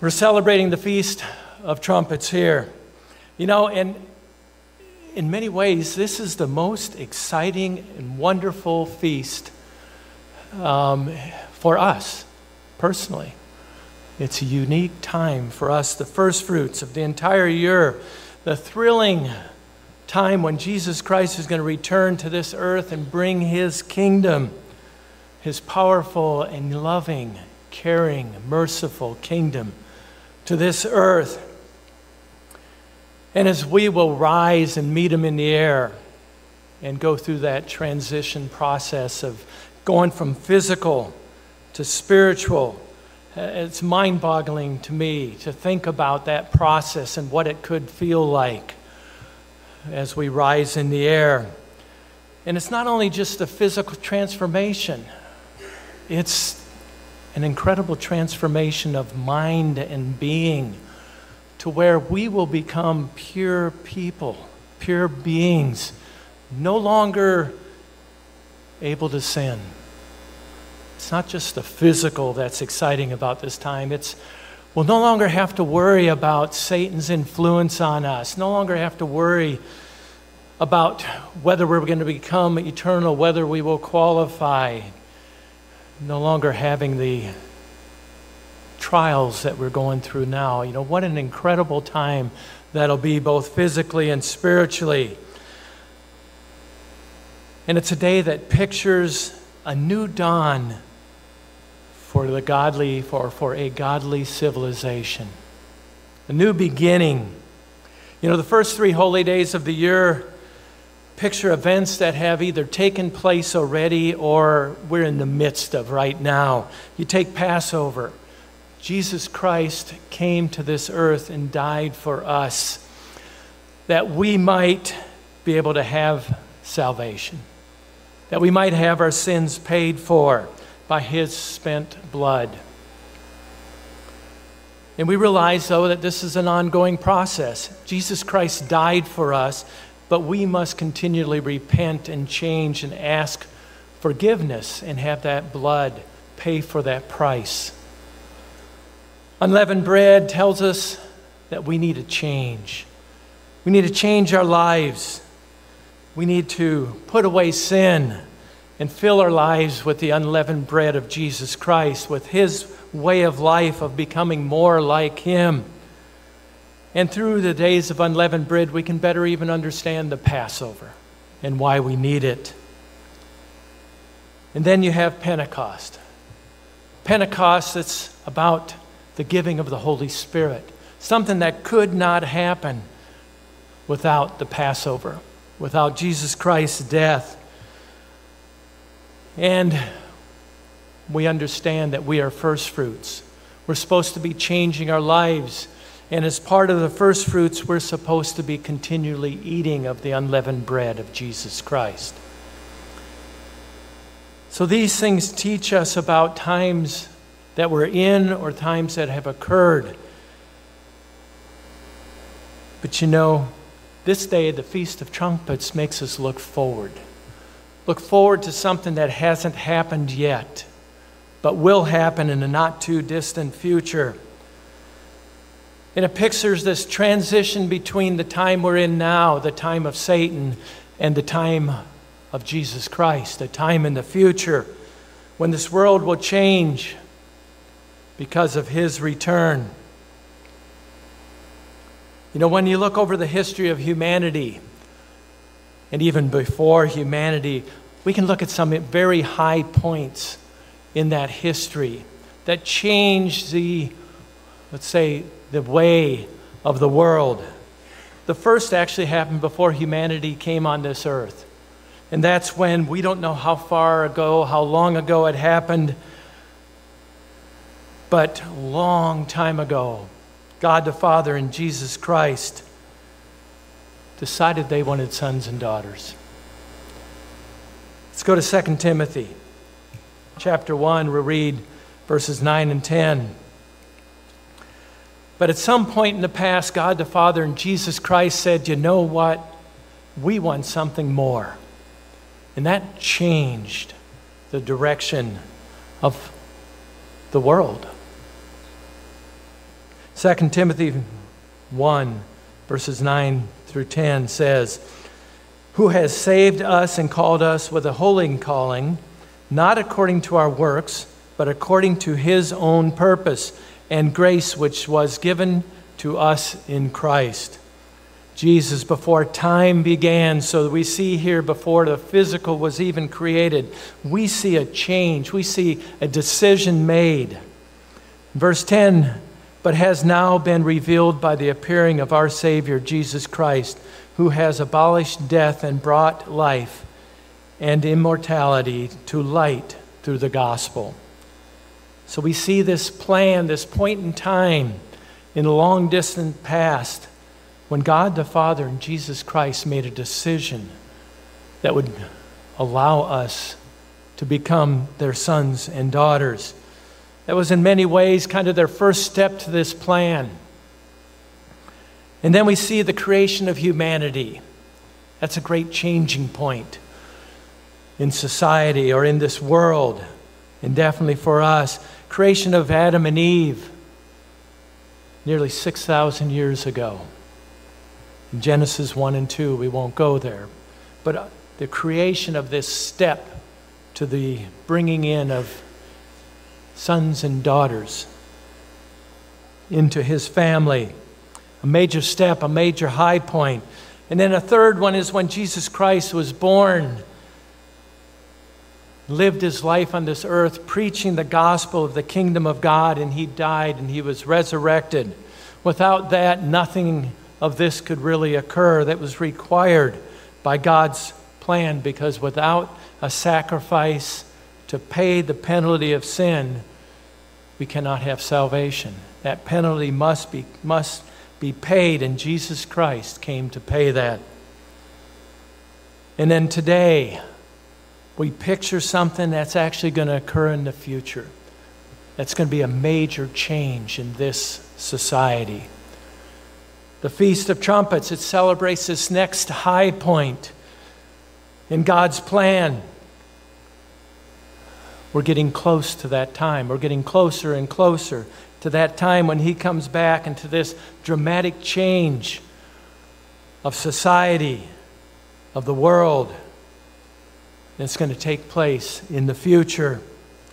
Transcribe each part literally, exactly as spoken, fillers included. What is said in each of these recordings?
We're celebrating the Feast of Trumpets here. You know, and in many ways, this is the most exciting and wonderful feast um, for us personally. It's a unique time for us, the first fruits of the entire year, the thrilling time when Jesus Christ is going to return to this earth and bring his kingdom, his powerful and loving, caring, merciful kingdom to this earth. And as we will rise and meet him in the air and go through that transition process of going from physical to spiritual, it's mind-boggling to me to think about that process and what it could feel like as we rise in the air. And it's not only just a physical transformation, it's an incredible transformation of mind and being to where we will become pure people, pure beings, no longer able to sin. It's not just the physical that's exciting about this time. It's we'll no longer have to worry about Satan's influence on us, no longer have to worry about whether we're going to become eternal, whether we will qualify, no longer having the trials that we're going through now. You know, what an incredible time that'll be, both physically and spiritually. And it's a day that pictures a new dawn for the godly, for, for a godly civilization. A new beginning. You know, the first three holy days of the year picture events that have either taken place already or we're in the midst of right now. You take Passover. Jesus Christ came to this earth and died for us that we might be able to have salvation, that we might have our sins paid for by his spent blood. And we realize, though, that this is an ongoing process. Jesus Christ died for us, but we must continually repent and change and ask forgiveness and have that blood pay for that price. Unleavened bread tells us that we need to change. We need to change our lives. We need to put away sin and fill our lives with the unleavened bread of Jesus Christ, with his way of life of becoming more like him. And through the days of unleavened bread, we can better even understand the Passover and why we need it. And then you have Pentecost. Pentecost, it's about the giving of the Holy Spirit, something that could not happen without the Passover, without Jesus Christ's death. And we understand that we are first fruits. We're supposed to be changing our lives. And as part of the first fruits, we're supposed to be continually eating of the unleavened bread of Jesus Christ. So these things teach us about times that we're in or times that have occurred. But you know, this day, the Feast of Trumpets, makes us look forward. Look forward to something that hasn't happened yet, but will happen in a not too distant future. And it pictures this transition between the time we're in now, the time of Satan, and the time of Jesus Christ, a time in the future when this world will change because of his return. You know, when you look over the history of humanity, and even before humanity, we can look at some very high points in that history that changed the, let's say, the way of the world. The first actually happened before humanity came on this earth. And that's when, we don't know how far ago, how long ago it happened, but a long time ago, God the Father and Jesus Christ decided they wanted sons and daughters. Let's go to Second Timothy. Chapter one, we'll read verses nine and ten. But at some point in the past, God the Father and Jesus Christ said, you know what? We want something more. And that changed the direction of the world. Second Timothy one, verses nine through ten says, "Who has saved us and called us with a holy calling, not according to our works, but according to his own purpose and grace which was given to us in Christ." Jesus, before time began, so that we see here before the physical was even created, we see a change, we see a decision made. Verse ten, "But has now been revealed by the appearing of our Savior, Jesus Christ, who has abolished death and brought life and immortality to light through the gospel." So we see this plan, this point in time in the long distant past when God the Father and Jesus Christ made a decision that would allow us to become their sons and daughters. That was in many ways kind of their first step to this plan. And then we see the creation of humanity. That's a great changing point in society or in this world, and definitely for us. Creation of Adam and Eve nearly six thousand years ago. In Genesis one and two, we won't go there. But the creation of this step to the bringing in of sons and daughters into his family. A major step, a major high point. And then a third one is when Jesus Christ was born, lived his life on this earth, preaching the gospel of the kingdom of God, and he died and he was resurrected. Without that, nothing of this could really occur that was required by God's plan, because without a sacrifice to pay the penalty of sin, we cannot have salvation. That penalty must be, must be paid, and Jesus Christ came to pay that. And then today, we picture something that's actually going to occur in the future. That's going to be a major change in this society. The Feast of Trumpets, it celebrates this next high point in God's plan. We're getting close to that time. We're getting closer and closer to that time when he comes back into this dramatic change of society, of the world. It's going to take place in the future.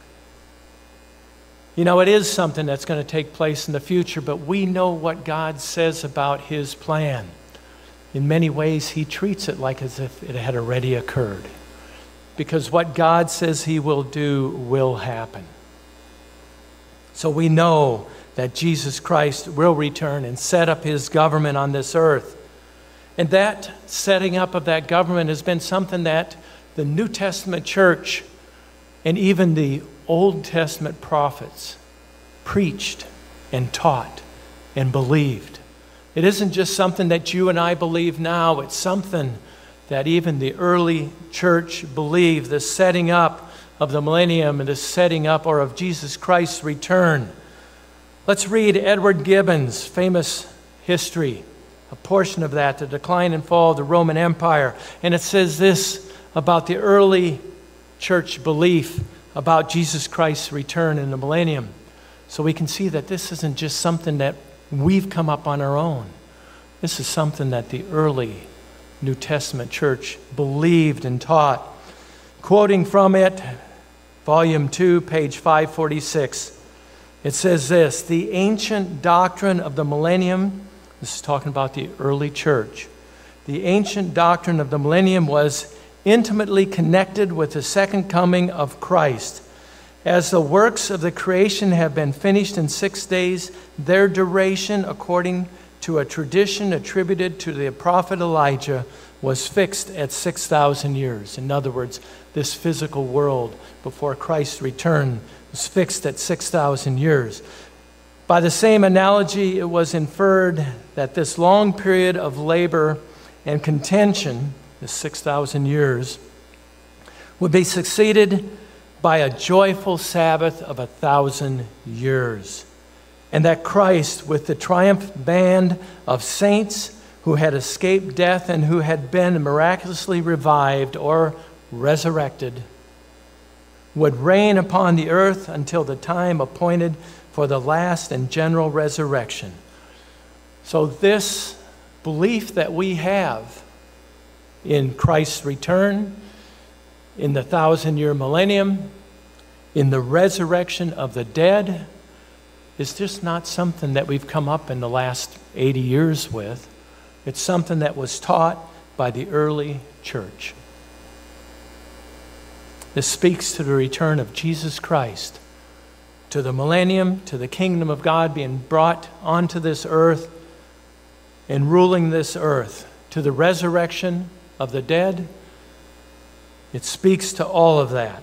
You know, it is something that's going to take place in the future, but we know what God says about his plan. In many ways, he treats it like as if it had already occurred. Because what God says he will do will happen. So we know that Jesus Christ will return and set up his government on this earth. And that setting up of that government has been something that the New Testament church and even the Old Testament prophets preached and taught and believed. It isn't just something that you and I believe now. It's something that even the early church believed, the setting up of the millennium and the setting up or of Jesus Christ's return. Let's read Edward Gibbon's famous history, a portion of that, the decline and fall of the Roman Empire. And it says this about the early church belief about Jesus Christ's return in the millennium. So we can see that this isn't just something that we've come up on our own. This is something that the early New Testament church believed and taught. Quoting from it, volume two, page five forty-six, it says this: "The ancient doctrine of the millennium," this is talking about the early church, "the ancient doctrine of the millennium was intimately connected with the second coming of Christ. As the works of the creation have been finished in six days, their duration, according to a tradition attributed to the prophet Elijah, was fixed at six thousand years. In other words, this physical world before Christ's return was fixed at six thousand years. By the same analogy, it was inferred that this long period of labor and contention, the six thousand years, would be succeeded by a joyful Sabbath of a thousand years. And that Christ, with the triumph band of saints who had escaped death and who had been miraculously revived or resurrected, would reign upon the earth until the time appointed for the last and general resurrection So this belief that we have in Christ's return, in the thousand-year millennium, in the resurrection of the dead, is just not something that we've come up in the last eighty years with. It's something that was taught by the early church. This speaks to the return of Jesus Christ, to the millennium, to the kingdom of God being brought onto this earth and ruling this earth, to the resurrection of the dead. It speaks to all of that.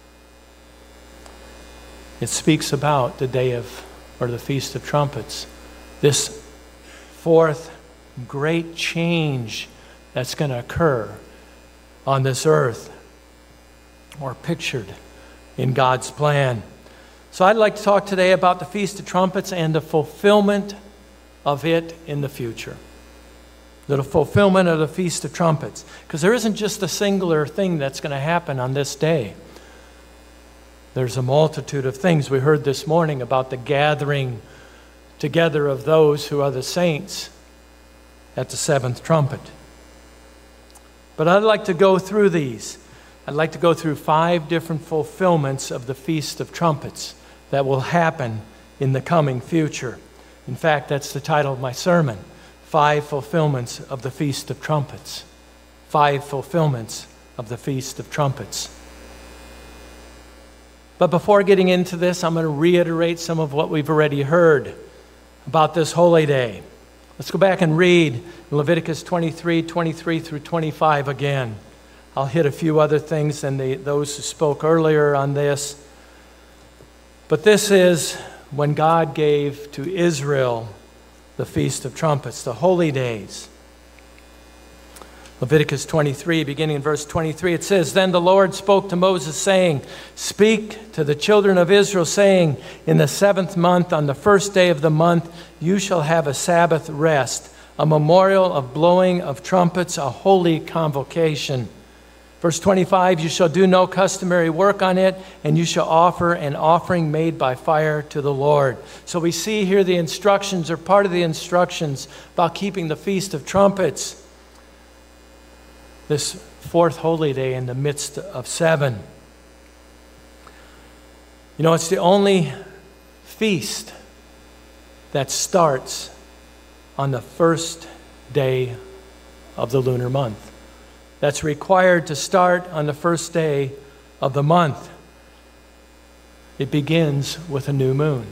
It speaks about the day of, or the Feast of Trumpets, this fourth great change that's going to occur on this earth, or pictured in God's plan. So I'd like to talk today about the Feast of Trumpets and the fulfillment of it in the future. The fulfillment of the Feast of Trumpets. Because there isn't just a singular thing that's going to happen on this day. There's a multitude of things. We heard this morning about the gathering together of those who are the saints at the seventh trumpet. But I'd like to go through these. I'd like to go through five different fulfillments of the Feast of Trumpets that will happen in the coming future. In fact, that's the title of my sermon. Five fulfillments of the Feast of Trumpets. Five fulfillments of the Feast of Trumpets. But before getting into this, I'm going to reiterate some of what we've already heard about this holy day. Let's go back and read Leviticus twenty-three, twenty-three through twenty-five again. I'll hit a few other things than the, those who spoke earlier on this. But this is when God gave to Israel the Feast of Trumpets, the holy days. Leviticus twenty-three, beginning in verse twenty-three, it says, "Then the Lord spoke to Moses, saying, Speak to the children of Israel, saying, In the seventh month, on the first day of the month, you shall have a Sabbath rest, a memorial of blowing of trumpets, a holy convocation. Verse twenty-five, you shall do no customary work on it, and you shall offer an offering made by fire to the Lord." So we see here the instructions, or part of the instructions, about keeping the Feast of Trumpets, this fourth holy day in the midst of seven. You know, it's the only feast that starts on the first day of the lunar month. That's required to start on the first day of the month. It begins with a new moon.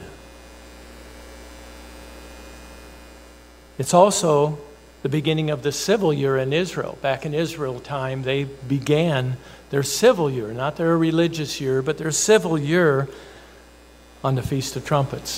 It's also the beginning of the civil year in Israel. Back in Israel time, they began their civil year, not their religious year, but their civil year on the Feast of Trumpets.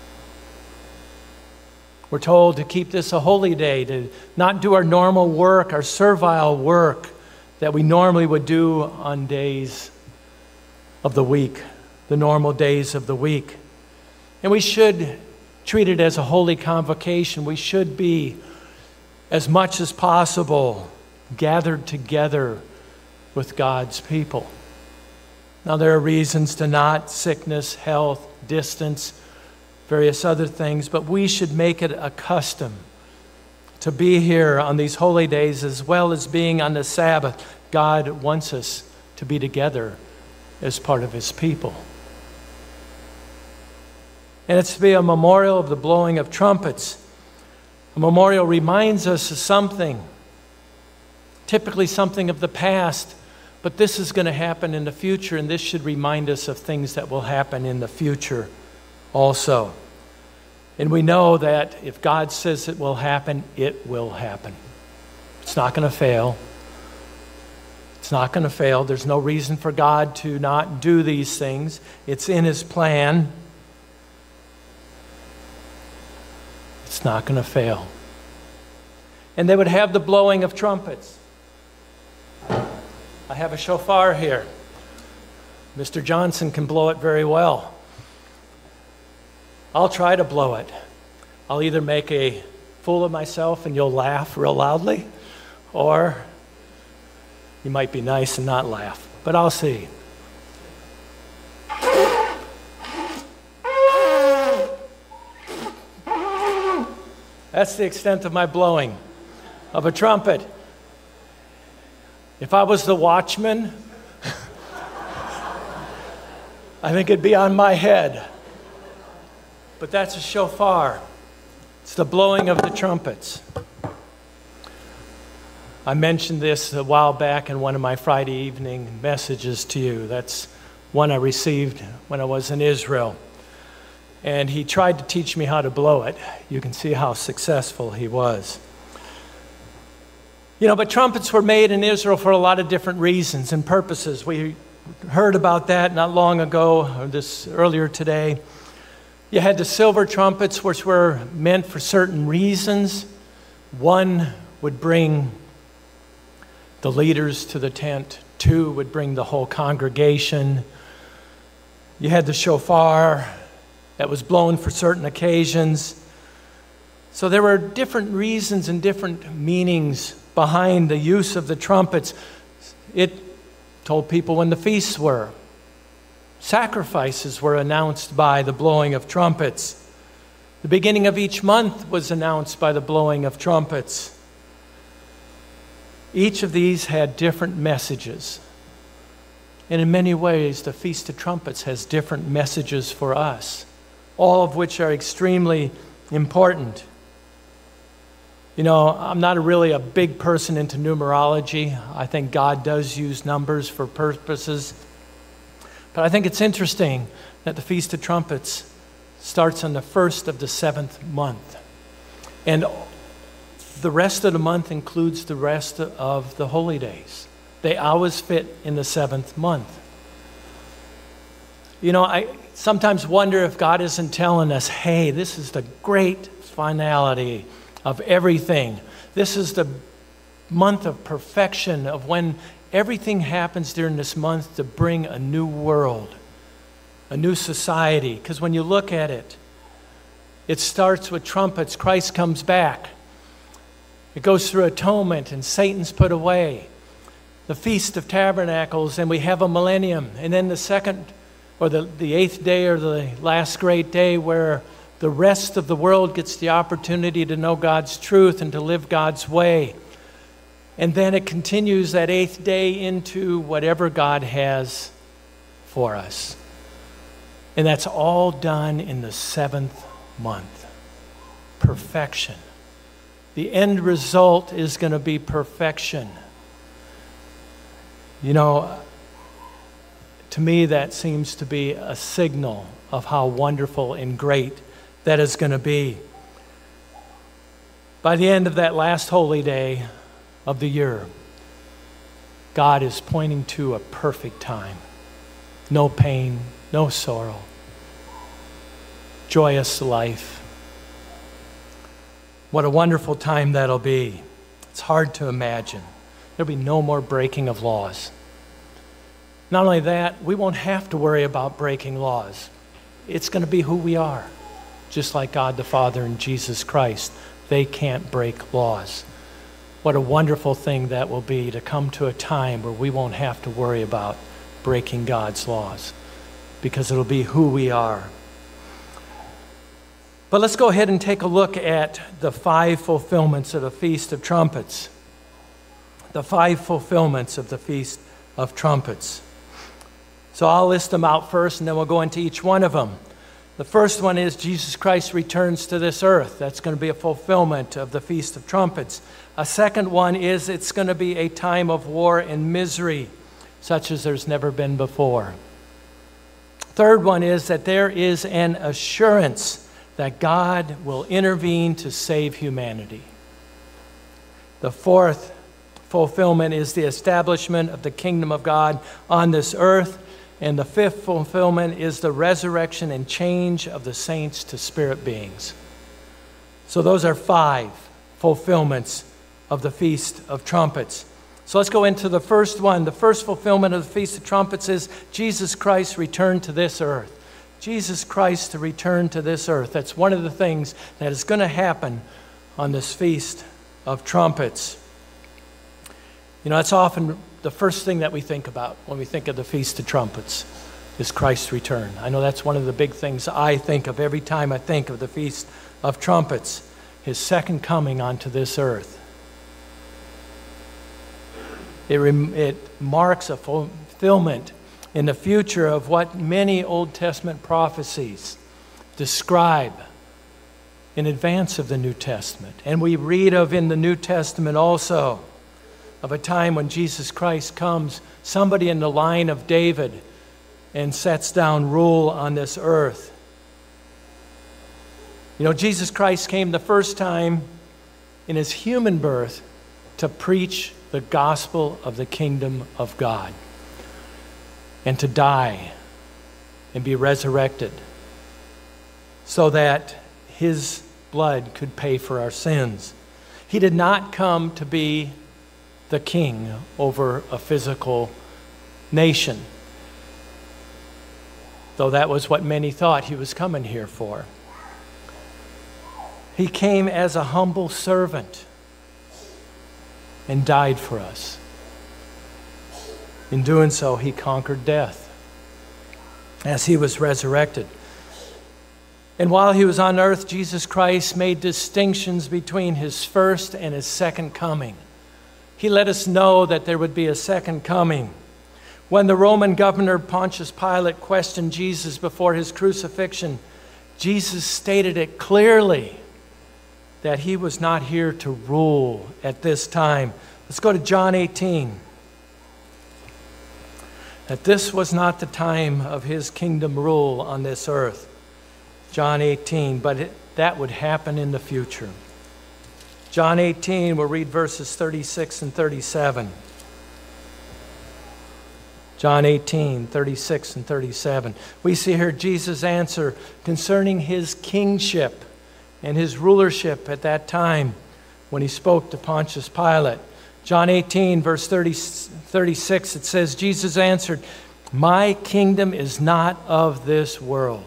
We're told to keep this a holy day, to not do our normal work, our servile work that we normally would do on days of the week, the normal days of the week. And we should treat it as a holy convocation. We should be, as much as possible, gathered together with God's people. Now, there are reasons to not: sickness, health, distance, various other things, but we should make it a custom to be here on these holy days, as well as being on the Sabbath. God wants us to be together as part of His people. And it's to be a memorial of the blowing of trumpets. A memorial reminds us of something, typically something of the past, but this is going to happen in the future, and this should remind us of things that will happen in the future also. And we know that if God says it will happen, it will happen. It's not going to fail. It's not going to fail. There's no reason for God to not do these things. It's in His plan. It's not going to fail. And they would have the blowing of trumpets. I have a shofar here. Mister Johnson can blow it very well. I'll try to blow it. I'll either make a fool of myself and you'll laugh real loudly, or you might be nice and not laugh. But I'll see. That's the extent of my blowing of a trumpet. If I was the watchman, I think it'd be on my head. But that's a shofar. It's the blowing of the trumpets. I mentioned this a while back in one of my Friday evening messages to you. That's one I received when I was in Israel. And he tried to teach me how to blow it. You can see how successful he was. You know, but trumpets were made in Israel for a lot of different reasons and purposes. We heard about that not long ago, or this earlier today. You had the silver trumpets, which were meant for certain reasons. One would bring the leaders to the tent. Two would bring the whole congregation. You had the shofar that was blown for certain occasions. So there were different reasons and different meanings behind the use of the trumpets. It told people when the feasts were. Sacrifices were announced by the blowing of trumpets. The beginning of each month was announced by the blowing of trumpets. Each of these had different messages. And in many ways, the Feast of Trumpets has different messages for us, all of which are extremely important. You know, I'm not a really a big person into numerology. I think God does use numbers for purposes. But I think it's interesting that the Feast of Trumpets starts on the first of the seventh month. And the rest of the month includes the rest of the holy days. They always fit in the seventh month. You know, I sometimes wonder if God isn't telling us, hey, this is the great finality of everything. This is the month of perfection, of when everything happens during this month to bring a new world, a new society. Because when you look at it, it starts with trumpets. Christ comes back. It goes through atonement, and Satan's put away. The Feast of Tabernacles, and we have a millennium. And then the second, or the, the eighth day, or the last great day, where the rest of the world gets the opportunity to know God's truth and to live God's way. And then it continues that eighth day into whatever God has for us. And that's all done in the seventh month. Perfection. The end result is going to be perfection. You know, to me that seems to be a signal of how wonderful and great that is going to be. By the end of that last holy day of the year, God is pointing to a perfect time. No pain, no sorrow. Joyous life. What a wonderful time that'll be. It's hard to imagine. There'll be no more breaking of laws. Not only that, we won't have to worry about breaking laws. It's going to be who we are. Just like God the Father and Jesus Christ. They can't break laws. What a wonderful thing that will be to come to a time where we won't have to worry about breaking God's laws, because it'll be who we are. But let's go ahead and take a look at the five fulfillments of the Feast of Trumpets. The five fulfillments of the Feast of Trumpets. So I'll list them out first, and then we'll go into each one of them. The first one is Jesus Christ returns to this earth. That's going to be a fulfillment of the Feast of Trumpets. A second one is it's going to be a time of war and misery, such as there's never been before. Third one is that there is an assurance that God will intervene to save humanity. The fourth fulfillment is the establishment of the kingdom of God on this earth. And the fifth fulfillment is the resurrection and change of the saints to spirit beings. So those are five fulfillments of the Feast of Trumpets. So let's go into the first one. The first fulfillment of the Feast of Trumpets is Jesus Christ returned to this earth. Jesus Christ to return to this earth. That's one of the things that is going to happen on this Feast of Trumpets. You know, that's often the first thing that we think about when we think of the Feast of Trumpets is Christ's return. I know that's one of the big things I think of every time I think of the Feast of Trumpets. his second coming onto this earth. It, rem- it marks a fulfillment in the future of what many Old Testament prophecies describe in advance of the New Testament. And we read of in the New Testament also of a time when Jesus Christ comes, somebody in the line of David, and sets down rule on this earth. You know, Jesus Christ came the first time in his human birth to preach the gospel of the kingdom of God and to die and be resurrected so that his blood could pay for our sins. He did not come to be the king over a physical nation, though that was what many thought he was coming here for. He came as a humble servant and died for us. In doing so, he conquered death as he was resurrected. And while he was on earth, Jesus Christ made distinctions between his first and his second coming. He let us know that there would be a second coming. When the Roman governor Pontius Pilate questioned Jesus before his crucifixion, Jesus stated it clearly that he was not here to rule at this time. Let's go to John eighteen. That this was not the time of his kingdom rule on this earth. John eighteen, but it, that would happen in the future. John eighteen, we'll read verses thirty-six and thirty-seven. John eighteen, thirty-six and thirty-seven. We see here Jesus' answer concerning his kingship and his rulership at that time when he spoke to Pontius Pilate. John eighteen, verse thirty, thirty-six, it says, Jesus answered, "My kingdom is not of this world."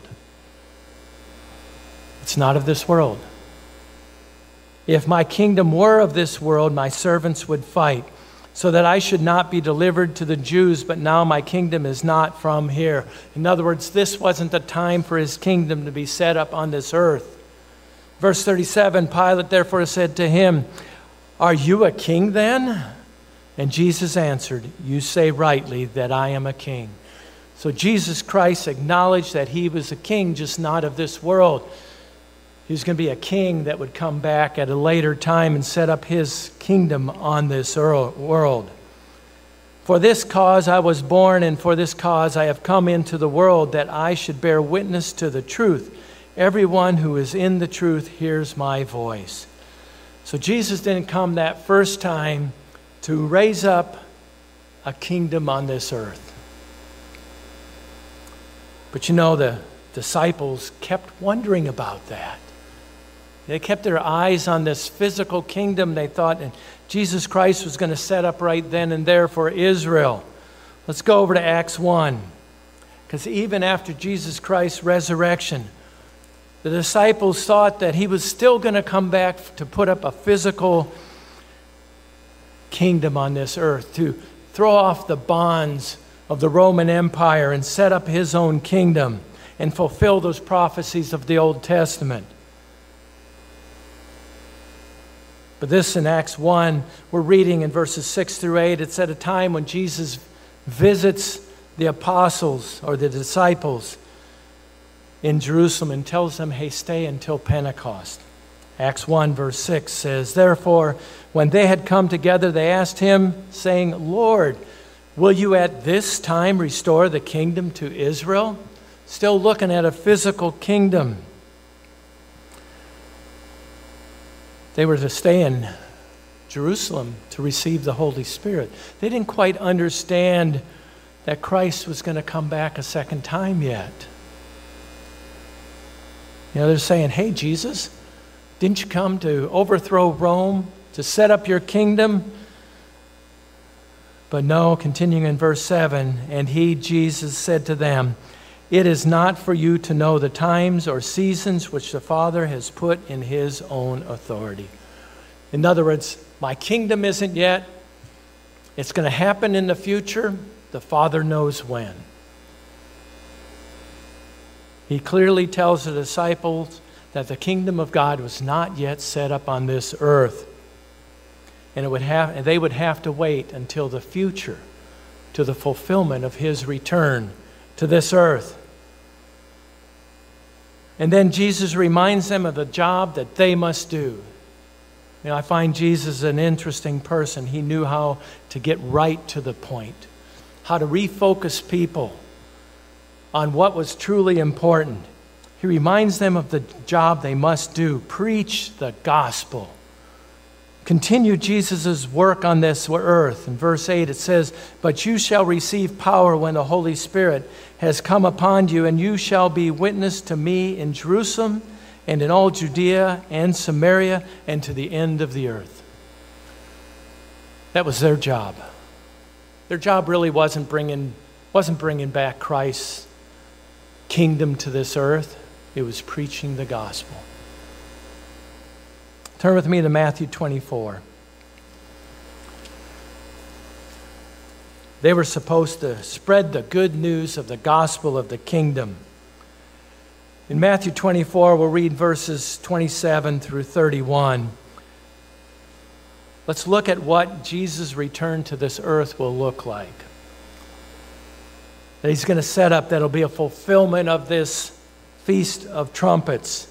It's not of this world. If my kingdom were of this world, my servants would fight, so that I should not be delivered to the Jews, but now my kingdom is not from here. In other words, this wasn't the time for his kingdom to be set up on this earth. Verse thirty-seven, Pilate therefore said to him, "Are you a king then?" And Jesus answered, "You say rightly that I am a king." So Jesus Christ acknowledged that he was a king, just not of this world. He was going to be a king that would come back at a later time and set up his kingdom on this world. "For this cause I was born, and for this cause I have come into the world, that I should bear witness to the truth. Everyone who is in the truth hears my voice." So Jesus didn't come that first time to raise up a kingdom on this earth. But you know, the disciples kept wondering about that. They kept their eyes on this physical kingdom they thought and Jesus Christ was going to set up right then and there for Israel. Let's go over to Acts one. Because even after Jesus Christ's resurrection, the disciples thought that he was still going to come back to put up a physical kingdom on this earth, to throw off the bonds of the Roman Empire and set up his own kingdom and fulfill those prophecies of the Old Testament. But this in Acts one, we're reading in verses six through eight, it's at a time when Jesus visits the apostles or the disciples in Jerusalem and tells them, hey, stay until Pentecost. Acts one verse six says, "Therefore, when they had come together, they asked him, saying, Lord, will you at this time restore the kingdom to Israel?" Still looking at a physical kingdom. They were to stay in Jerusalem to receive the Holy Spirit. They didn't quite understand that Christ was going to come back a second time yet. You know, they're saying, hey, Jesus, didn't you come to overthrow Rome, to set up your kingdom? But no, continuing in verse seven, and he, Jesus, said to them, "It is not for you to know the times or seasons which the Father has put in his own authority." In other words, my kingdom isn't yet. It's going to happen in the future. The Father knows when. He clearly tells the disciples that the kingdom of God was not yet set up on this earth. And it would have, and they would have to wait until the future, to the fulfillment of his return to this earth. And then Jesus reminds them of the job that they must do. You know, I find Jesus an interesting person. He knew how to get right to the point, how to refocus people on what was truly important. He reminds them of the job they must do: preach the gospel. Continue Jesus' work on this earth. In verse eight it says, "But you shall receive power when the Holy Spirit has come upon you, and you shall be witness to me in Jerusalem and in all Judea and Samaria and to the end of the earth." That was their job. Their job really wasn't bringing, wasn't bringing back Christ's kingdom to this earth. It was preaching the gospel. Turn with me to Matthew twenty-four. They were supposed to spread the good news of the gospel of the kingdom. In Matthew twenty-four, we'll read verses twenty-seven through thirty-one. Let's look at what Jesus' return to this earth will look like. That he's going to set up, that'll be a fulfillment of this Feast of Trumpets.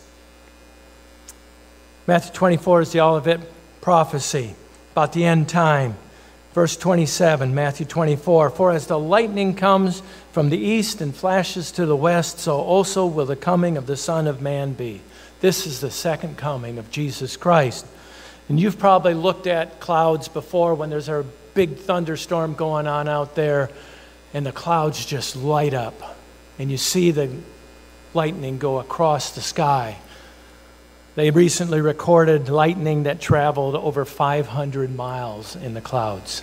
Matthew twenty-four is the Olivet prophecy about the end time. Verse twenty-seven, Matthew twenty-four, "For as the lightning comes from the east and flashes to the west, so also will the coming of the Son of Man be." This is the second coming of Jesus Christ. And you've probably looked at clouds before when there's a big thunderstorm going on out there and the clouds just light up and you see the lightning go across the sky. They recently recorded lightning that traveled over five hundred miles in the clouds.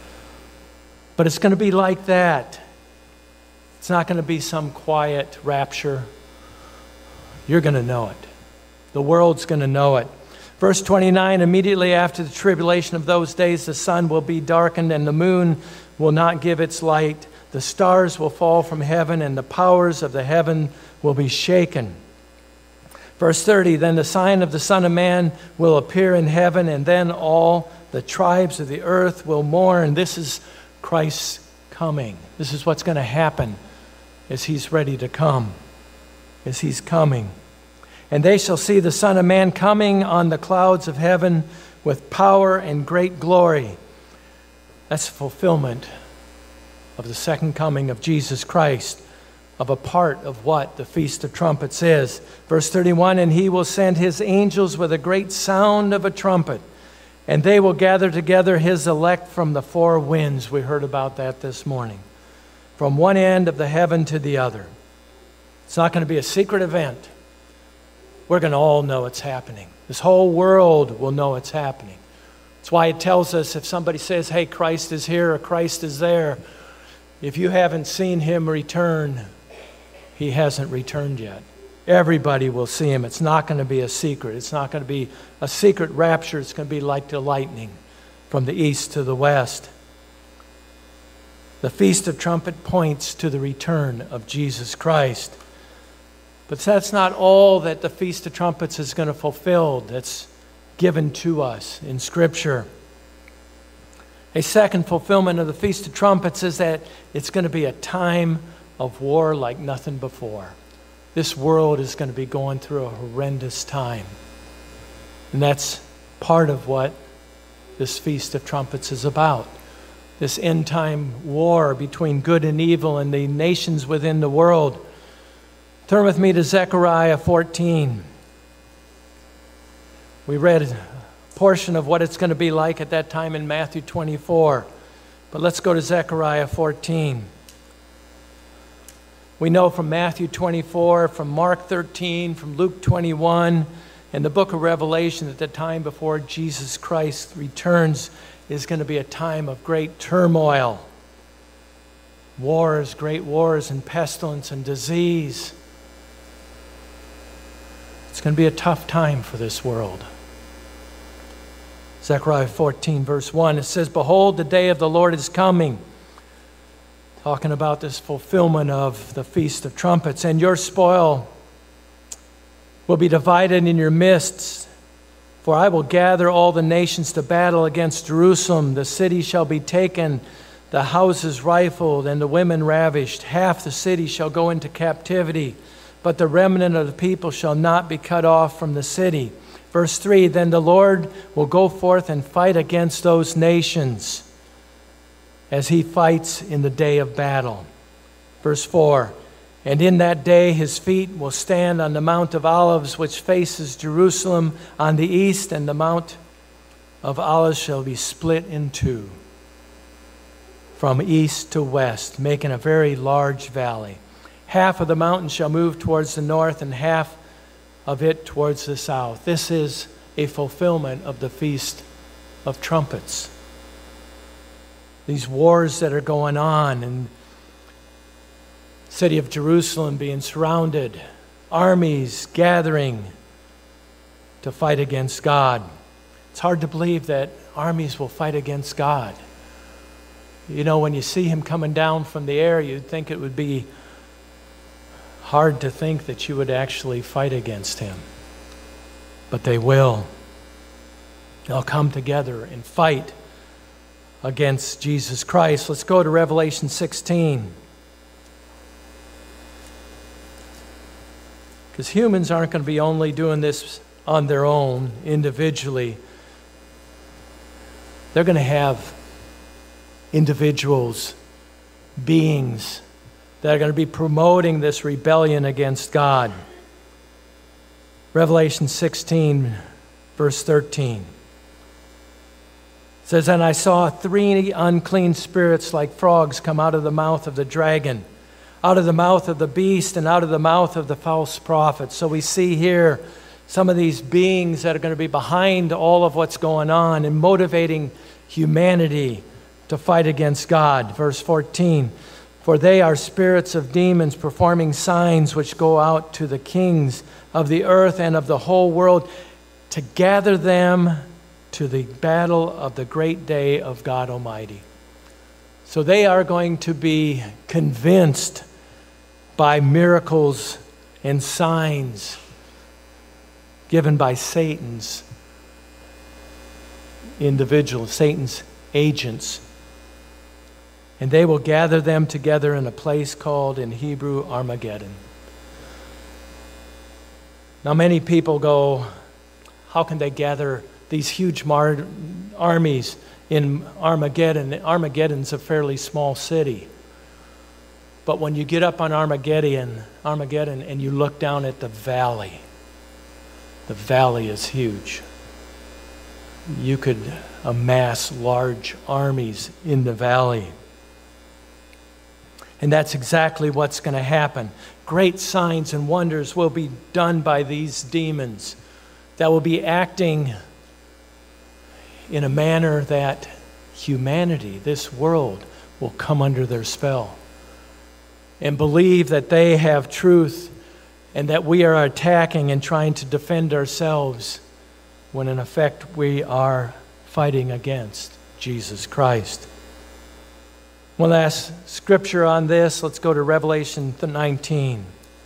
But it's going to be like that. It's not going to be some quiet rapture. You're going to know it. The world's going to know it. Verse twenty-nine, "Immediately after the tribulation of those days, the sun will be darkened and the moon will not give its light. The stars will fall from heaven and the powers of the heaven will be shaken." Verse thirty, "Then the sign of the Son of Man will appear in heaven, and then all the tribes of the earth will mourn." This is Christ's coming. This is what's going to happen as he's ready to come, as he's coming. "And they shall see the Son of Man coming on the clouds of heaven with power and great glory." That's fulfillment of the second coming of Jesus Christ, of a part of what the Feast of Trumpets is. Verse thirty-one, "And he will send his angels with a great sound of a trumpet, and they will gather together his elect from the four winds." We heard about that this morning. From one end of the heaven to the other. It's not going to be a secret event. We're going to all know it's happening. This whole world will know it's happening. That's why it tells us if somebody says, "Hey, Christ is here," or "Christ is there," if you haven't seen him return, he hasn't returned yet. Everybody will see him. It's not going to be a secret. It's not going to be a secret rapture. It's going to be like the lightning from the east to the west. The Feast of Trumpet points to the return of Jesus Christ. But that's not all that the Feast of Trumpets is going to fulfill that's given to us in Scripture. A second fulfillment of the Feast of Trumpets is that it's going to be a time of war like nothing before. This world is going to be going through a horrendous time. And that's part of what this Feast of Trumpets is about. This end time war between good and evil and the nations within the world. Turn with me to Zechariah fourteen. We read a portion of what it's going to be like at that time in Matthew twenty-four. But let's go to Zechariah fourteen. We know from Matthew twenty-four, from Mark thirteen, from Luke twenty-one, and the book of Revelation that the time before Jesus Christ returns is going to be a time of great turmoil. Wars, great wars, and pestilence and disease. It's going to be a tough time for this world. Zechariah fourteen, verse one, it says, "Behold, the day of the Lord is coming." Talking about this fulfillment of the Feast of Trumpets. "And your spoil will be divided in your midst. For I will gather all the nations to battle against Jerusalem. The city shall be taken, the houses rifled, and the women ravished. Half the city shall go into captivity, but the remnant of the people shall not be cut off from the city. Verse three, then the Lord will go forth and fight against those nations as he fights in the day of battle. Verse four, and in that day his feet will stand on the Mount of Olives, which faces Jerusalem on the east, and the Mount of Olives shall be split in two from east to west, making a very large valley. Half of the mountain shall move towards the north, and half of it towards the south. This is a fulfillment of the Feast of Trumpets. These wars that are going on, and city of Jerusalem being surrounded, armies gathering to fight against God. It's hard to believe that armies will fight against God. You know, when you see him coming down from the air, you'd think it would be hard to think that you would actually fight against him. But they will. They'll come together and fight against Jesus Christ. Let's go to Revelation sixteen. Because humans aren't going to be only doing this on their own, individually. They're going to have individuals, beings, that are going to be promoting this rebellion against God. Revelation sixteen, verse thirteen. It says, and I saw three unclean spirits like frogs come out of the mouth of the dragon, out of the mouth of the beast, and out of the mouth of the false prophet. So we see here some of these beings that are going to be behind all of what's going on and motivating humanity to fight against God. Verse fourteen, for they are spirits of demons performing signs which go out to the kings of the earth and of the whole world to gather them to the battle of the great day of God Almighty. So they are going to be convinced by miracles and signs given by Satan's individuals, Satan's agents. And they will gather them together in a place called in Hebrew Armageddon. Now many people go, how can they gather these huge mar- armies in Armageddon? Armageddon's a fairly small city. But when you get up on Armageddon, Armageddon and you look down at the valley, the valley is huge. You could amass large armies in the valley. And that's exactly what's going to happen. Great signs and wonders will be done by these demons that will be acting in a manner that humanity, this world, will come under their spell and believe that they have truth and that we are attacking and trying to defend ourselves when in effect we are fighting against Jesus Christ. One last scripture on this. Let's go to Revelation nineteen.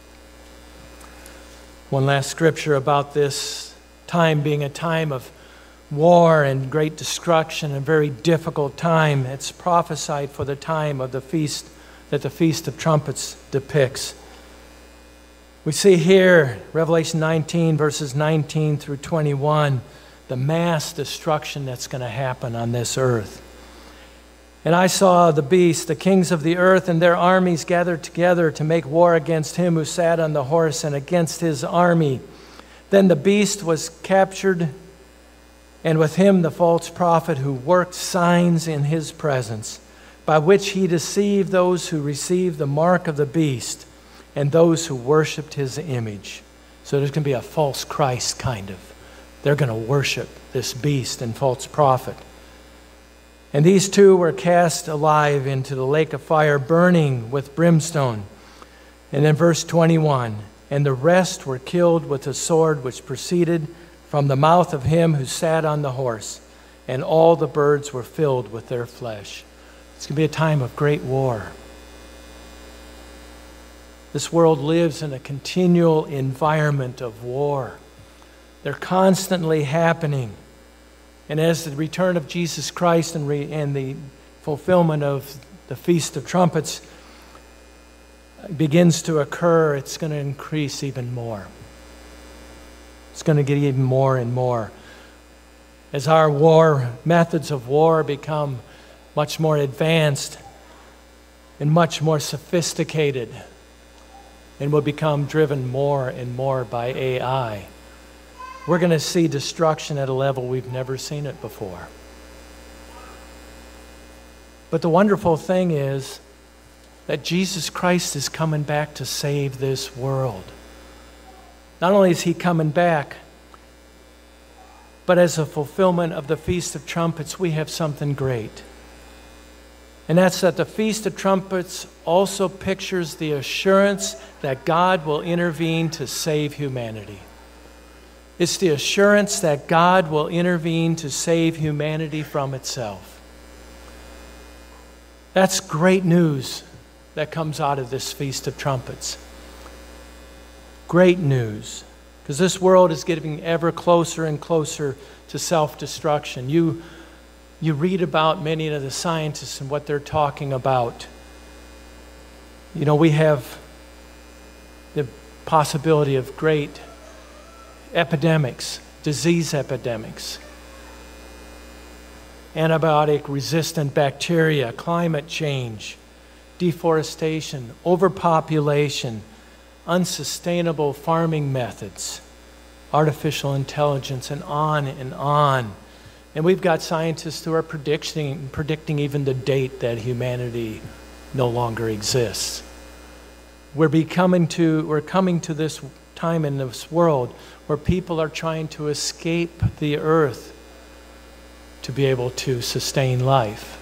One last scripture about this time being a time of war and great destruction, a very difficult time. It's prophesied for the time of the feast that the Feast of Trumpets depicts. We see here, Revelation nineteen, verses nineteen through twenty-one, the mass destruction that's going to happen on this earth. And I saw the beast, the kings of the earth, and their armies gathered together to make war against him who sat on the horse and against his army. Then the beast was captured, and with him the false prophet who worked signs in his presence, by which he deceived those who received the mark of the beast and those who worshiped his image. So there's going to be a false Christ, kind of. They're going to worship this beast and false prophet. And these two were cast alive into the lake of fire, burning with brimstone. And then verse twenty-one, and the rest were killed with a sword which proceeded from the mouth of him who sat on the horse, and all the birds were filled with their flesh. It's going to be a time of great war. This world lives in a continual environment of war. They're constantly happening. And as the return of Jesus Christ and, re- and the fulfillment of the Feast of Trumpets begins to occur, it's going to increase even more. It's going to get even more and more. As our war, methods of war become much more advanced and much more sophisticated, and will become driven more and more by A I, we're going to see destruction at a level we've never seen it before. But the wonderful thing is that Jesus Christ is coming back to save this world. Not only is he coming back, but as a fulfillment of the Feast of Trumpets, we have something great. And that's that the Feast of Trumpets also pictures the assurance that God will intervene to save humanity. It's the assurance that God will intervene to save humanity from itself. That's great news that comes out of this Feast of Trumpets. Great news, because this world is getting ever closer and closer to self-destruction. You, you read about many of the scientists and what they're talking about. You know, we have the possibility of great epidemics, disease epidemics, antibiotic-resistant bacteria, climate change, deforestation, overpopulation, unsustainable farming methods, artificial intelligence, and on and on. And we've got scientists who are predicting, predicting even the date that humanity no longer exists. We're becoming to, we're coming to this time in this world where people are trying to escape the earth to be able to sustain life.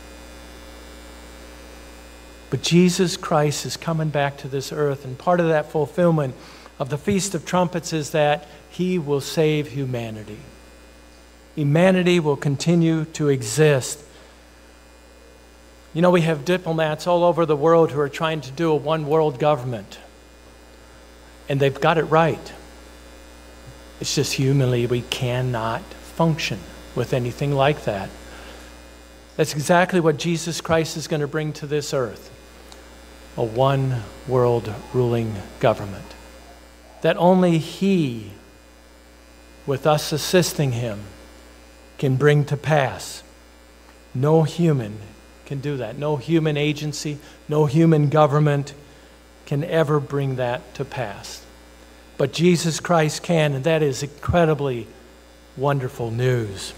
But Jesus Christ is coming back to this earth, and part of that fulfillment of the Feast of Trumpets is that he will save humanity. Humanity will continue to exist. You know, we have diplomats all over the world who are trying to do a one-world government, and they've got it right. It's just humanly we cannot function with anything like that. That's exactly what Jesus Christ is going to bring to this earth. A one world ruling government. That only he, with us assisting him, can bring to pass. No human can do that. No human agency, no human government can ever bring that to pass. But Jesus Christ can, and that is incredibly wonderful news.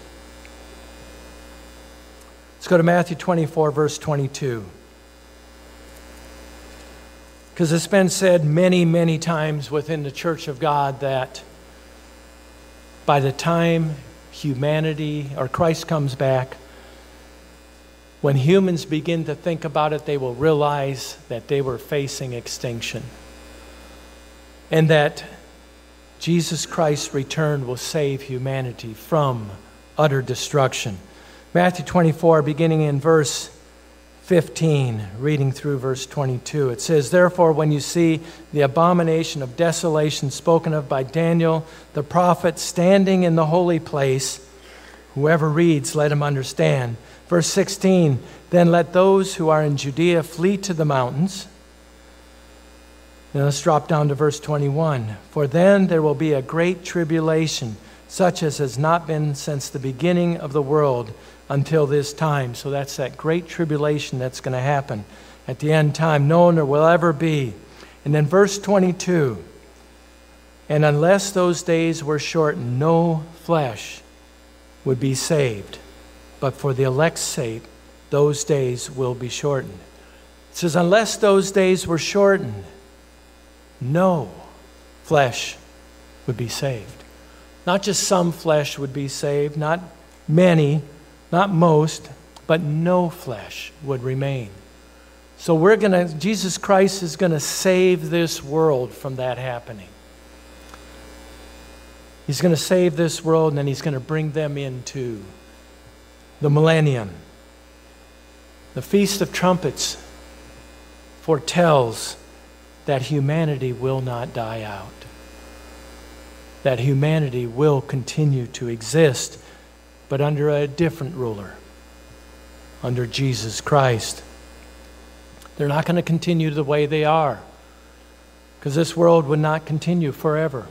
Let's go to Matthew twenty-four, verse twenty-two. Because it's been said many, many times within the church of God that by the time humanity or Christ comes back, when humans begin to think about it, they will realize that they were facing extinction. And that Jesus Christ's return will save humanity from utter destruction. Matthew twenty-four, beginning in verse fifteen, reading through verse twenty-two. It says, "Therefore, when you see the abomination of desolation spoken of by Daniel the prophet standing in the holy place," whoever reads, let him understand. Verse sixteen, "Then let those who are in Judea flee to the mountains." Now let's drop down to verse twenty-one. "For then there will be a great tribulation, such as has not been since the beginning of the world until this time." So that's that great tribulation that's going to happen at the end time. No one will ever be. And then verse twenty-two, "And unless those days were shortened, no flesh would be saved. But for the elect's sake, those days will be shortened." It says, unless those days were shortened, no flesh would be saved. Not just some flesh would be saved, not many, not most, but no flesh would remain. So we're going to, Jesus Christ is going to save this world from that happening. He's going to save this world, and then he's going to bring them into the millennium. The Feast of Trumpets foretells that humanity will not die out, that humanity will continue to exist, but under a different ruler, under Jesus Christ. They're not going to continue the way they are, because this world would not continue forever.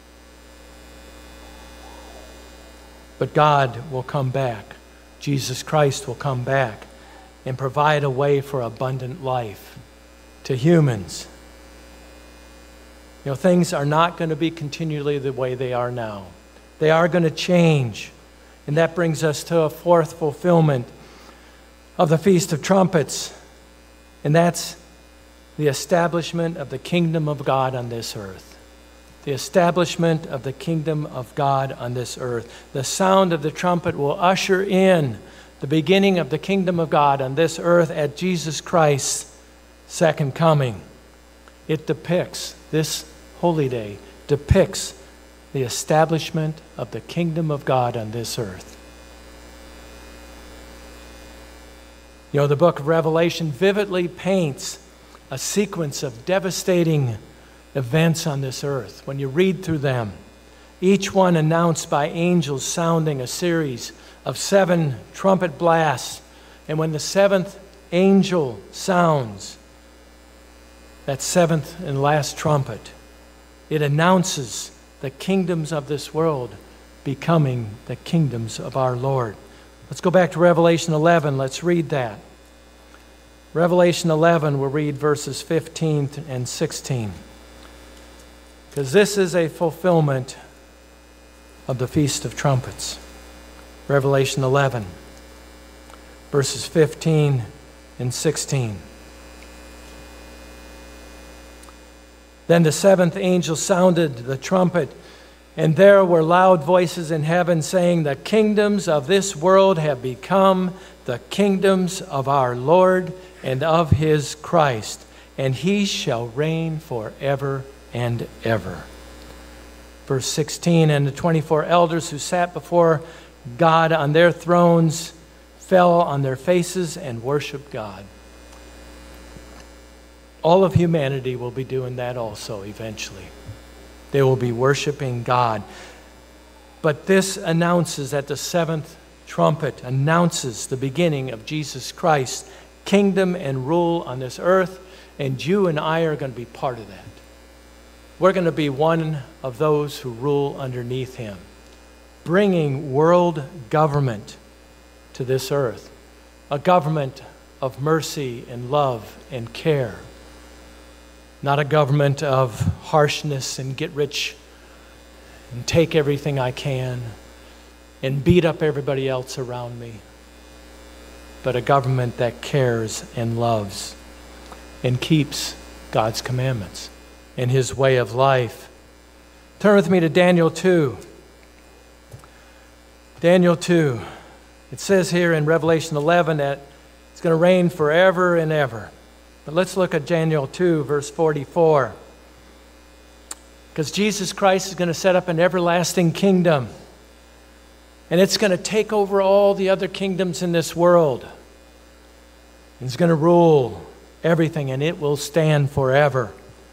But God will come back. Jesus Christ will come back and provide a way for abundant life to humans. You know, things are not going to be continually the way they are now. They are going to change. And that brings us to a fourth fulfillment of the Feast of Trumpets. And that's the establishment of the kingdom of God on this earth. The establishment of the kingdom of God on this earth. The sound of the trumpet will usher in the beginning of the kingdom of God on this earth at Jesus Christ's second coming. It depicts, this holy day depicts the establishment of the kingdom of God on this earth. You know, the book of Revelation vividly paints a sequence of devastating events on this earth. When you read through them, each one announced by angels sounding a series of seven trumpet blasts. And when the seventh angel sounds that seventh and last trumpet, it announces the kingdoms of this world becoming the kingdoms of our Lord. Let's go back to Revelation eleven. Let's read that. Revelation eleven, we'll read verses fifteen and sixteen. Because this is a fulfillment of the Feast of Trumpets. Revelation eleven, verses fifteen and sixteen. Then the seventh angel sounded the trumpet, and there were loud voices in heaven saying, "The kingdoms of this world have become the kingdoms of our Lord and of his Christ, and he shall reign forever and ever." Verse sixteen, and the twenty-four elders who sat before God on their thrones fell on their faces and worshiped God. All of humanity will be doing that also eventually. They will be worshiping God. But this announces that the seventh trumpet announces the beginning of Jesus Christ's kingdom and rule on this earth, and you and I are going to be part of that. We're going to be one of those who rule underneath him, bringing world government to this earth, a government of mercy and love and care, not a government of harshness and get rich and take everything I can and beat up everybody else around me, but a government that cares and loves and keeps God's commandments and his way of life. Turn with me to Daniel two. Daniel two. It says here in Revelation eleven that it's going to reign forever and ever. But let's look at Daniel two, verse forty-four. Because Jesus Christ is going to set up an everlasting kingdom. And it's going to take over all the other kingdoms in this world. He's going to rule everything, and it will stand forever.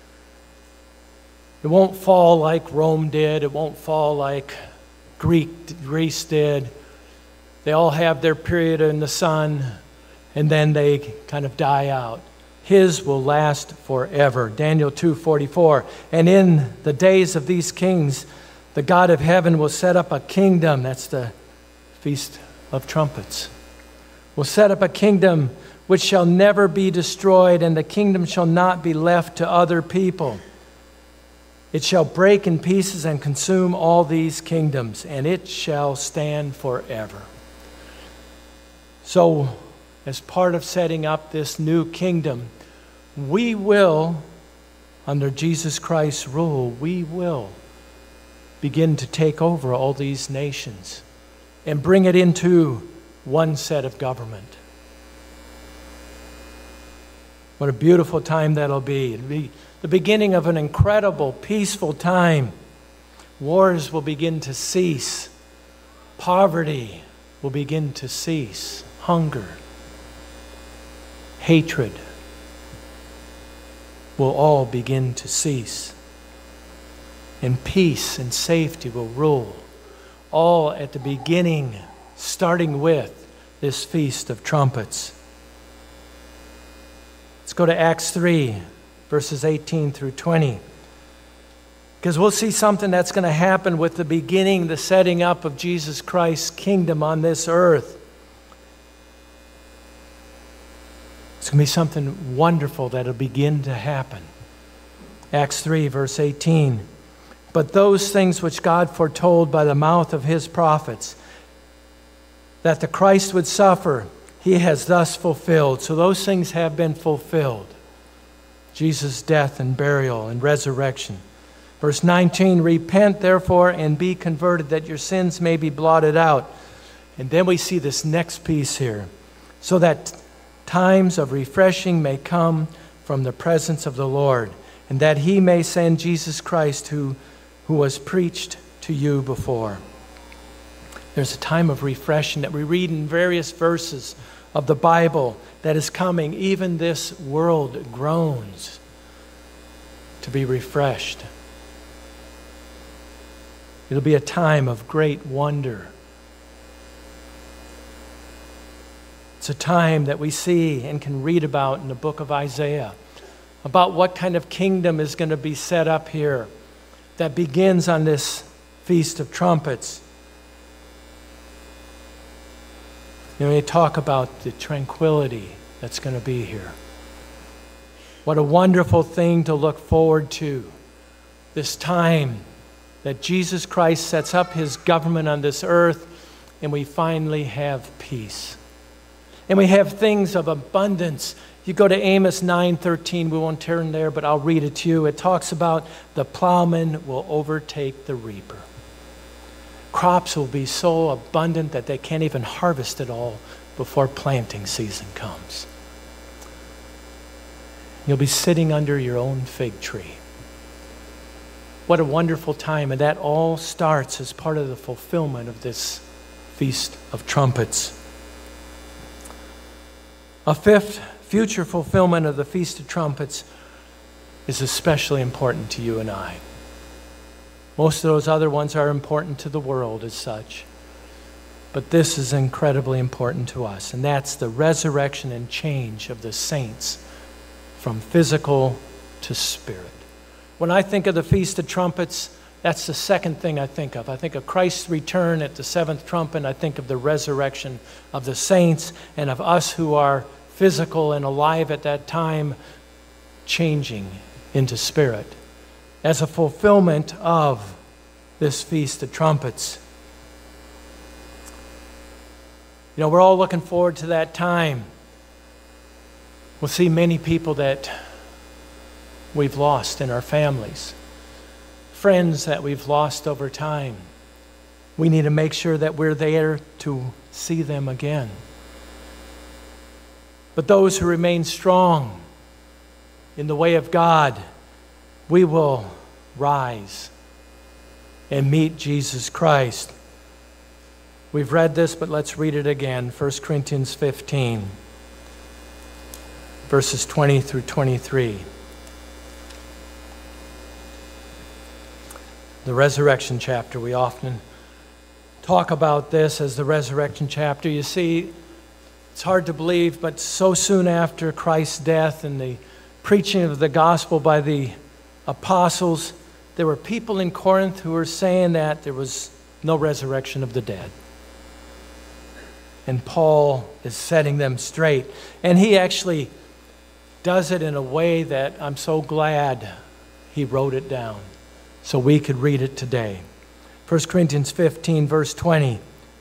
It won't fall like Rome did. It won't fall like Greek, Greece did. They all have their period in the sun, and then they kind of die out. His will last forever. Daniel two forty-four. And in the days of these kings, the God of heaven will set up a kingdom. That's the Feast of Trumpets. Will set up a kingdom which shall never be destroyed, and the kingdom shall not be left to other people. It shall break in pieces and consume all these kingdoms, and it shall stand forever. So, as part of setting up this new kingdom, we will, under Jesus Christ's rule, we will begin to take over all these nations and bring it into one set of government. What a beautiful time that'll be. It'll be the beginning of an incredible, peaceful time. Wars will begin to cease. Poverty will begin to cease. Hunger, hatred, will all begin to cease. And peace and safety will rule, all at the beginning, starting with this Feast of Trumpets. Let's go to Acts three, verses eighteen through twenty. Because we'll see something that's going to happen with the beginning, the setting up of Jesus Christ's kingdom on this earth. It's going to be something wonderful that'll begin to happen. Acts three, verse eighteen. But those things which God foretold by the mouth of his prophets, that the Christ would suffer, he has thus fulfilled. So those things have been fulfilled. Jesus' death and burial and resurrection. Verse nineteen, repent therefore and be converted, that your sins may be blotted out. And then we see this next piece here. So that times of refreshing may come from the presence of the Lord, and that he may send Jesus Christ, who, who was preached to you before. There's a time of refreshing that we read in various verses of the Bible that is coming. Even this world groans to be refreshed. It'll be a time of great wonder. It's a time that we see and can read about in the book of Isaiah, about what kind of kingdom is going to be set up here that begins on this Feast of Trumpets. You know, they talk about the tranquility that's going to be here. What a wonderful thing to look forward to. This time that Jesus Christ sets up his government on this earth, and we finally have peace. And we have things of abundance. You go to Amos nine thirteen, we won't turn there, but I'll read it to you. It talks about the plowman will overtake the reaper. Crops will be so abundant that they can't even harvest it all before planting season comes. You'll be sitting under your own fig tree. What a wonderful time, and that all starts as part of the fulfillment of this Feast of Trumpets. A fifth future fulfillment of the Feast of Trumpets is especially important to you and I. Most of those other ones are important to the world as such. But this is incredibly important to us, and that's the resurrection and change of the saints from physical to spirit. When I think of the Feast of Trumpets, that's the second thing I think of. I think of Christ's return at the seventh trumpet. I think of the resurrection of the saints and of us who are physical and alive at that time, changing into spirit as a fulfillment of this Feast of Trumpets. You know, we're all looking forward to that time. We'll see many people that we've lost in our families, friends that we've lost over time. We need to make sure that we're there to see them again. But those who remain strong in the way of God, we will rise and meet Jesus Christ. We've read this, but let's read it again. First Corinthians fifteen, verses twenty through twenty-three. The resurrection chapter. We often talk about this as the resurrection chapter. You see, it's hard to believe, but so soon after Christ's death and the preaching of the gospel by the apostles, there were people in Corinth who were saying that there was no resurrection of the dead. And Paul is setting them straight. And he actually does it in a way that I'm so glad he wrote it down so we could read it today. First Corinthians fifteen, verse twenty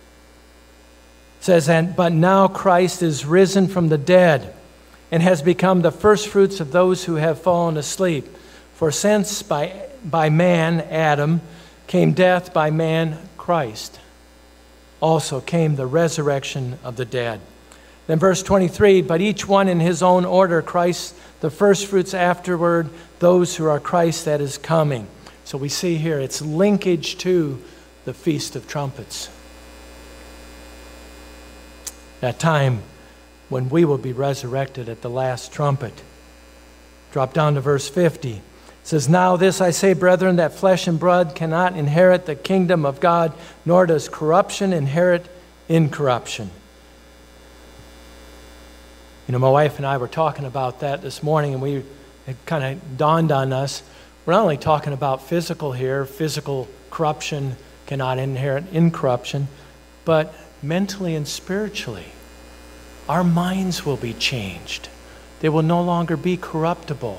says, "And but now Christ is risen from the dead and has become the firstfruits of those who have fallen asleep. For since by, by man, Adam, came death, by man, Christ, also came the resurrection of the dead." Then verse twenty-three, "But each one in his own order, Christ the firstfruits, afterward those who are Christ that is coming." So we see here it's linkage to the Feast of Trumpets. That time when we will be resurrected at the last trumpet. Drop down to verse fifty. It says, "Now this I say, brethren, that flesh and blood cannot inherit the kingdom of God, nor does corruption inherit incorruption." You know, my wife and I were talking about that this morning, and we it kind of dawned on us. We're not only talking about physical here, physical corruption cannot inherit incorruption, but mentally and spiritually. Our minds will be changed. They will no longer be corruptible.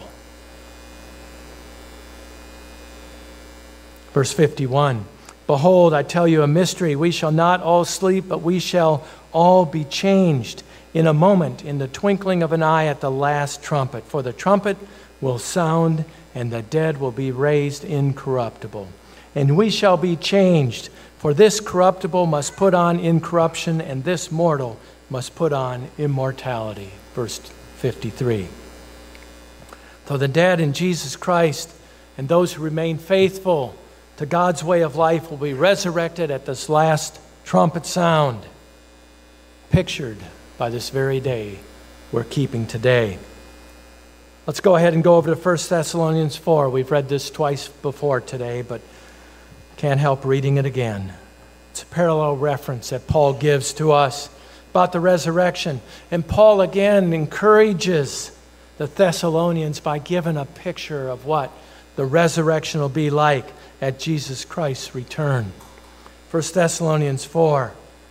Verse fifty-one, "Behold, I tell you a mystery. We shall not all sleep, but we shall all be changed in a moment, in the twinkling of an eye, at the last trumpet. For the trumpet will sound, and the dead will be raised incorruptible. And we shall be changed. For this corruptible must put on incorruption, and this mortal must put on immortality." Verse fifty-three. "So the dead in Jesus Christ and those who remain faithful to God's way of life will be resurrected at this last trumpet sound, pictured by this very day we're keeping today." Let's go ahead and go over to First Thessalonians four. We've read this twice before today, but can't help reading it again. It's a parallel reference that Paul gives to us about the resurrection. And Paul again encourages the Thessalonians by giving a picture of what the resurrection will be like at Jesus Christ's return. First Thessalonians four.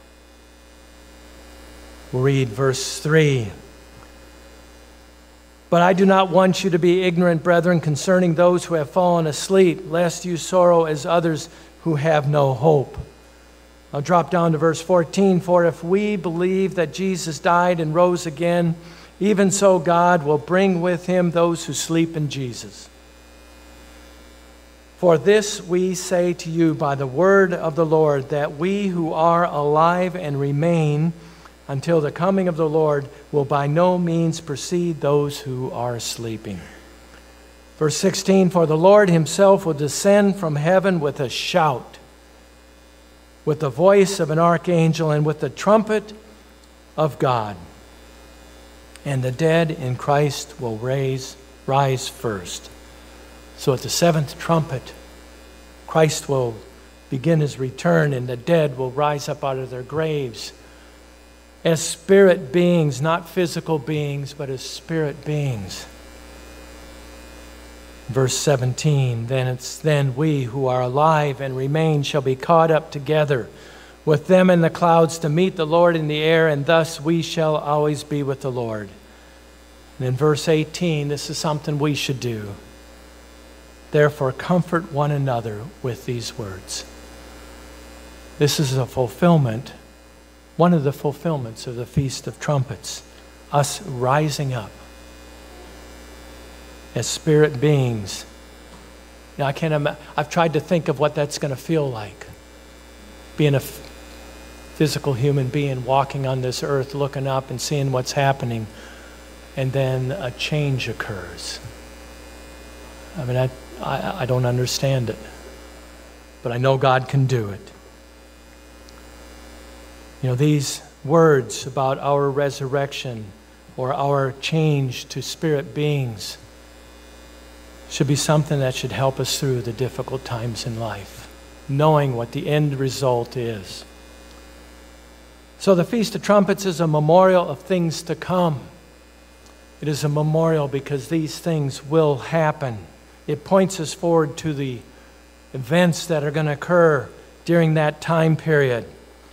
We'll read verse three. "But I do not want you to be ignorant, brethren, concerning those who have fallen asleep, lest you sorrow as others who have no hope." I'll drop down to verse fourteen. "For if we believe that Jesus died and rose again, even so God will bring with him those who sleep in Jesus. For this we say to you by the word of the Lord, that we who are alive and remain until the coming of the Lord will by no means precede those who are sleeping." Verse sixteen, "For the Lord himself will descend from heaven with a shout, with the voice of an archangel, and with the trumpet of God. And the dead in Christ will raise, rise first." So at the seventh trumpet, Christ will begin his return, and the dead will rise up out of their graves as spirit beings, not physical beings, but as spirit beings. Verse seventeen, "Then it's then we who are alive and remain shall be caught up together with them in the clouds to meet the Lord in the air, and thus we shall always be with the Lord." And in verse eighteen, this is something we should do. "Therefore comfort one another with these words." This is a fulfillment, one of the fulfillments of the Feast of Trumpets, us rising up as spirit beings. Now I can't imagine, I've tried to think of what that's going to feel like, being a f- physical human being walking on this earth, looking up and seeing what's happening, and then a change occurs. I mean, I, I, I don't understand it, but I know God can do it. You know, these words about our resurrection or our change to spirit beings should be something that should help us through the difficult times in life, knowing what the end result is. So the Feast of Trumpets is a memorial of things to come. It is a memorial because these things will happen. It points us forward to the events that are going to occur during that time period.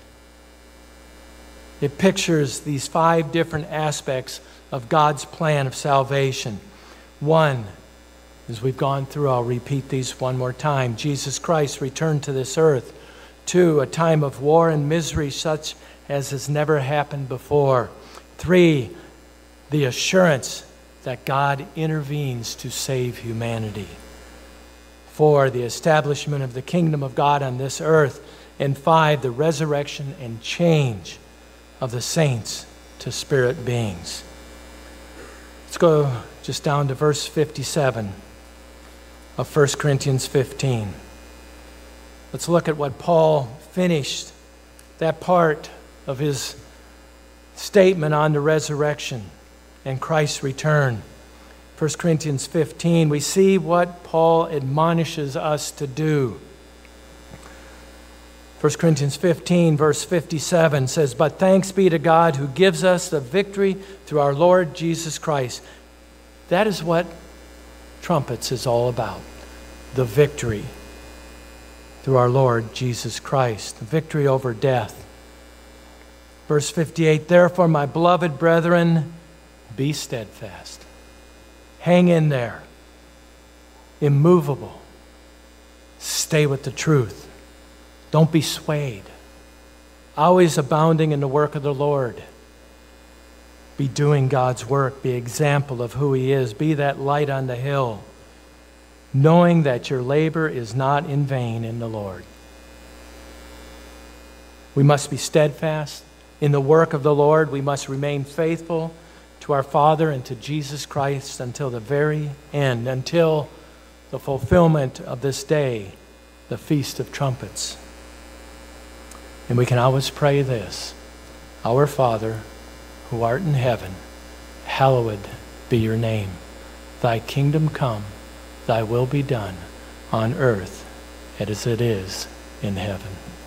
It pictures these five different aspects of God's plan of salvation. One, as we've gone through, I'll repeat these one more time. Jesus Christ returned to this earth. Two, a time of war and misery such as has never happened before. Three, the assurance that God intervenes to save humanity. Four, the establishment of the kingdom of God on this earth. And five, the resurrection and change of the saints to spirit beings. Let's go just down to verse fifty-seven of First Corinthians fifteen. Let's look at what Paul finished, that part of his statement on the resurrection and Christ's return. First Corinthians fifteen, we see what Paul admonishes us to do. First Corinthians fifteen, verse fifty-seven says, "But thanks be to God who gives us the victory through our Lord Jesus Christ." That is what trumpets is all about. The victory through our Lord Jesus Christ. The victory over death. Verse fifty-eight, "Therefore, my beloved brethren, be steadfast." Hang in there. Immovable. Stay with the truth. Don't be swayed. Always abounding in the work of the Lord. Be doing God's work. Be an example of who He is. Be that light on the hill, knowing that your labor is not in vain in the Lord. We must be steadfast in the work of the Lord. We must remain faithful to our Father and to Jesus Christ until the very end, until the fulfillment of this day, the Feast of Trumpets. And we can always pray this: Our Father, who art in heaven, hallowed be your name. Thy kingdom come, thy will be done, on earth as it is in heaven.